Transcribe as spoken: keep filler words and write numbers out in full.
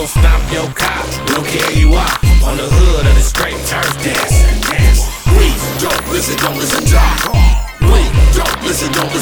gon' stomp your car. Don't care who you are. On the hood of the straight turf dance. Dance. We don't listen, don't listen, talk. We don't listen, don't listen.